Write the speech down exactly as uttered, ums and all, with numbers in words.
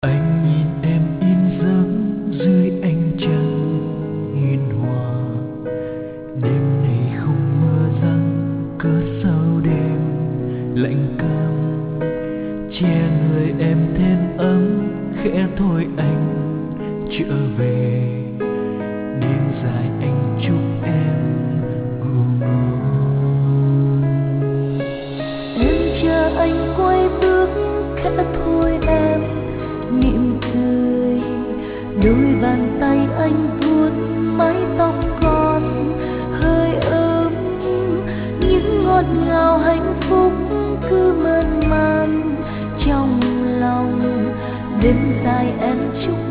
Anh nhìn em in dấu dưới ánh trăng hiền hòa. Đêm này không mưa giăng, cớ sao đêm lạnh căm. Che người em thêm ấm, khẽ thôi anh trở về. Đêm dài anh chúc em ngủ ngon. Em chờ anh quay bước, khẽ thôi em mỉm cười. Đôi bàn tay anh vuốt mái tóc con hơi ấm. Những ngọt ngào hạnh phúc cứ mơn man trong lòng. Đêm dài em chúc